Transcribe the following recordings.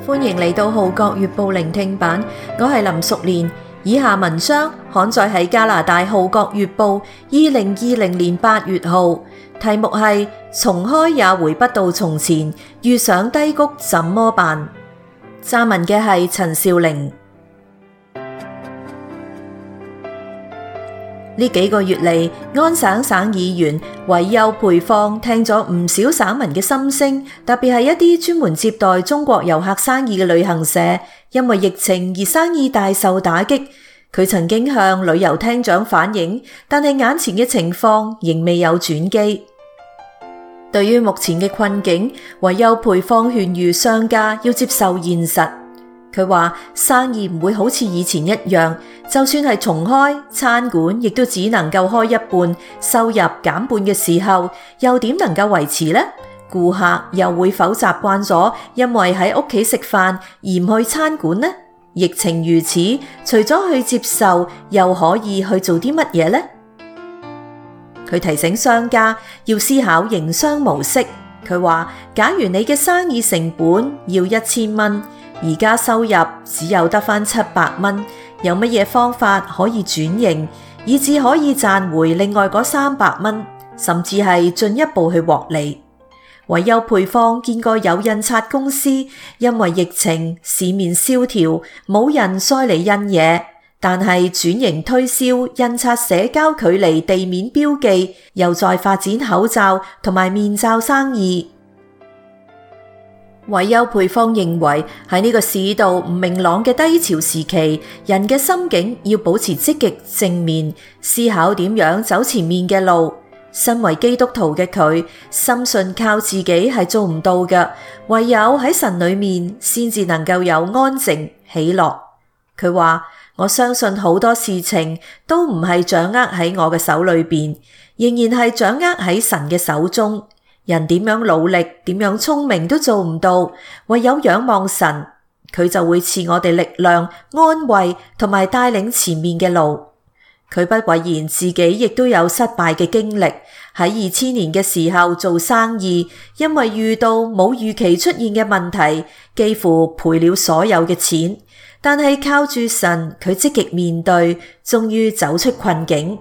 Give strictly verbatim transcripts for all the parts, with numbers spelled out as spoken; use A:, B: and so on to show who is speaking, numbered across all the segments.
A: 歡迎嚟到《號角月報》聆聽版，我係林淑蓮。以下文章刊載喺加拿大《號角月報》二零二零年八月號，題目係重開也回不到從前，遇上低谷怎麼辦？撰文嘅係陳少玲。呢幾個月嚟，安省省議員韋丘培芳聽咗唔少省民嘅心聲，特別係一啲專門接待中國遊客生意嘅旅行社，因為疫情而生意大受打擊。佢曾經向旅遊廳長反映，但係眼前嘅情況仍未有轉機。對於目前嘅困境，韋丘培芳勸喻商家要接受現實。佢話生意唔會好似以前一樣，就算係重開餐館，亦都只能夠開一半，收入減半嘅時候，又點能夠維持呢？顧客又會否習慣咗因為喺屋企食飯而唔去餐館呢？疫情如此，除咗去接受，又可以去做啲乜嘢呢？佢提醒商家要思考營商模式。佢話假如你嘅生意成本要一千蚊，而家收入只有得返七百蚊，有乜嘢方法可以轉型，以至可以賺回另外嗰三百蚊，甚至係進一步去獲利？韋丘培芳見過有印刷公司因為疫情市面蕭條，冇人再嚟印嘢，但係轉型推銷印刷社交距離地面標記，又再發展口罩同埋面罩生意。韋丘培芳認為喺呢個市道唔明朗嘅低潮時期，人嘅心境要保持積極正面，思考點樣走前面嘅路。身為基督徒嘅佢，深信靠自己係做唔到嘅，唯有喺神裏面先至能夠有安靜喜樂。佢話：我相信好多事情都唔係掌握喺我嘅手裏邊，仍然係掌握喺神嘅手中。人點樣努力，點樣聰明都做唔到，唯有仰望神，佢就會賜我哋力量、安慰同埋帶領前面嘅路。佢不諱言自己亦都有失敗嘅經歷，喺二千年嘅時候做生意，因為遇到冇預期出現嘅問題，幾乎賠了所有嘅錢，但係靠住神，佢積極面對，終於走出困境。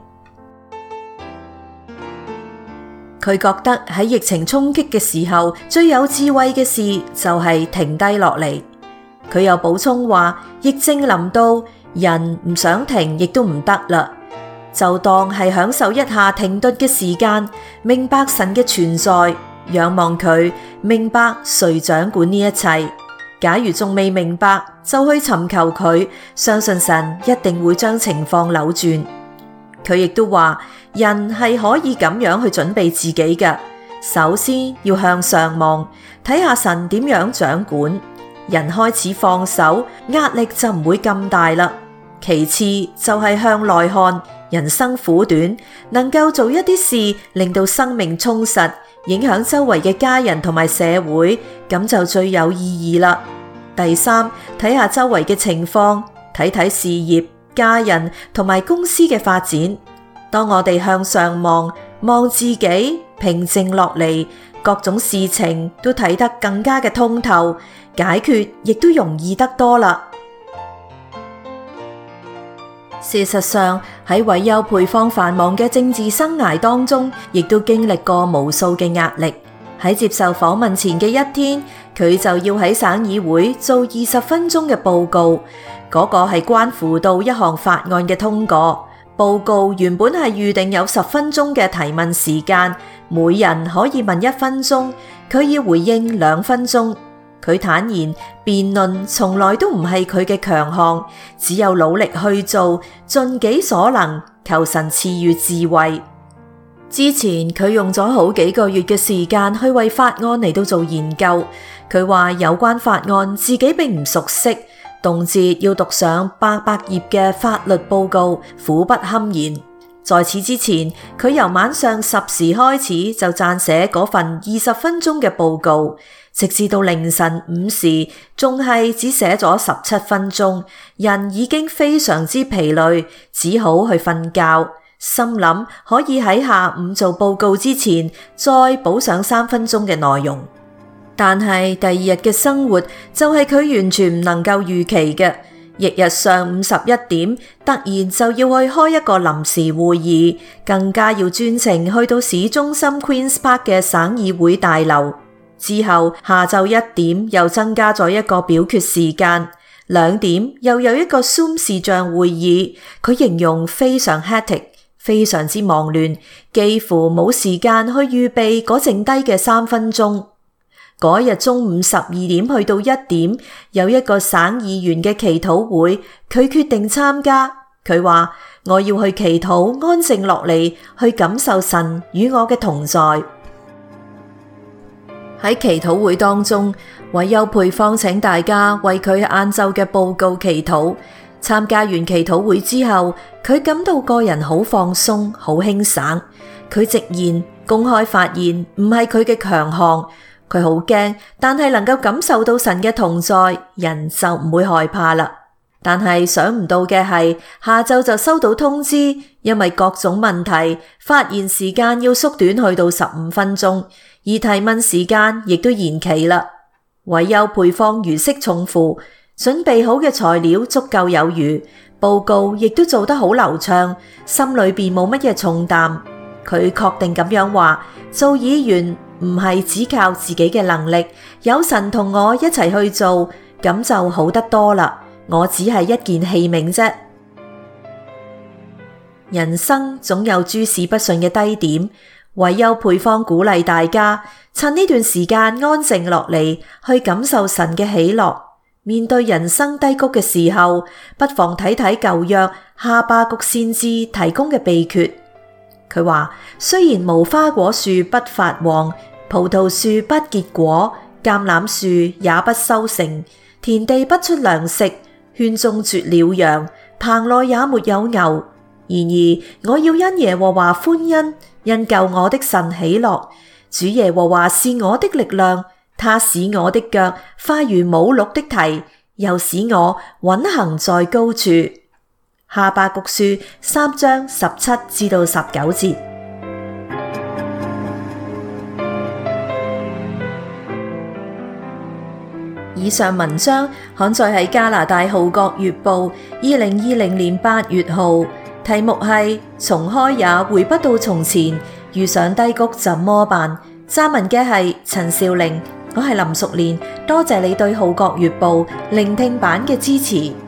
A: 佢覺得喺疫情衝擊嘅時候，最有智慧嘅事就係停低落嚟。佢又補充話，疫症臨到，人唔想停亦都唔得啦，就當係享受一下停頓嘅時間，明白神嘅存在，仰望佢，明白誰掌管呢一切。假如仲未明白，就去尋求佢，相信神一定會將情況扭轉。佢亦都話，人係可以咁樣去準備自己嘅，首先要向上望，睇下神點樣掌管。人開始放手，壓力就唔會咁大啦。其次就係向內看，人生苦短，能夠做一啲事令到生命充實，影響周圍嘅家人同埋社會，咁就最有意義啦。第三，睇下周圍嘅情況，睇睇事業、家人同埋公司嘅發展。當我哋向上望，望自己，平靜落嚟，各種事情都睇得更加嘅通透，解決亦都容易得多啦。事實上，喺韋丘培芳繁忙嘅政治生涯當中，亦都經歷過無數嘅壓力。喺接受訪問前嘅一天，佢就要喺省議會做二十分鐘嘅報告，嗰個係關乎到一項法案嘅通過。報告原本係預定有十分鐘嘅提問時間，每人可以問一分鐘，佢要回應兩分鐘。佢坦言，辯論從來都唔係佢嘅強項，只有努力去做，盡己所能，求神賜予智慧。之前佢用咗好幾個月嘅時間去為法案嚟到做研究。佢話有關法案自己並唔熟悉，動輒要讀上八百頁嘅法律報告，苦不堪言。在此之前，佢由晚上十時開始就撰寫嗰份二十分鐘嘅報告，直至到凌晨五時，仲係只寫咗十七分鐘，人已經非常之疲累，只好去瞓覺。心諗可以喺下午做報告之前，再補上三分鐘嘅內容。 但係第二日嘅生活就係佢完全唔能夠預期嘅。翌日上午十一點，突然就要去開一個臨時會議，更加要專程去到市中心 Queen's Park 嘅省議會大樓。之後下晝一點又增加咗一個表決時間，兩點又有一個 Zoom 視像會議。佢形容非常 hectic，非常之忙亂，幾乎冇時間去預備嗰剩低嘅三分鐘。嗰日中午十二點去到一點，有一個省議員嘅祈禱會，佢決定參加。佢話：我要去祈禱，安靜落嚟，去感受神與我嘅同在。喺祈禱會當中，韋丘培芳請大家為佢晏晝嘅報告祈禱。參加完祈禱會之後，佢感到個人好放鬆，好輕省。佢直言公開發言唔係佢嘅強項。佢好驚，但係能夠感受到神嘅同在，人就唔會害怕啦。但係想唔到嘅係，下晝就收到通知，因為各種問題，發言時間要縮短去到十五分鐘，而提問時間亦都延期啦。韋丘培芳如釋重負，準備好嘅材料足夠有餘，報告亦都做得好流暢，心裏邊冇乜嘢重擔。佢確定咁樣話，做議員唔係只靠自己嘅能力，有神同我一齊去做，咁就好得多啦。我只係一件器皿啫。人生總有諸事不順嘅低點，韋丘培芳鼓勵大家趁呢段時間安靜落嚟，去感受神嘅喜樂。面對人生低谷嘅時候，不妨睇睇舊約哈巴谷先知提供嘅秘訣。佢話：雖然無花果樹不發旺，葡萄樹不結果，橄欖樹也不收成，田地不出糧食，圈中絕了羊，棚內也沒有牛。然而我要因耶和華歡欣，因救我的神喜樂。主耶和華是我的力量，他使我的腳快如母鹿的蹄，又使我穩行在高處。哈巴谷書三章十七至到十九節。以上文章刊載喺加拿大《號角月報》二零二零年八月號，題目係重開也回不到從前，遇上低谷怎麼辦？撰文嘅係陳少玲，我係林淑蓮，多謝你對《號角月報》聆聽版嘅支持。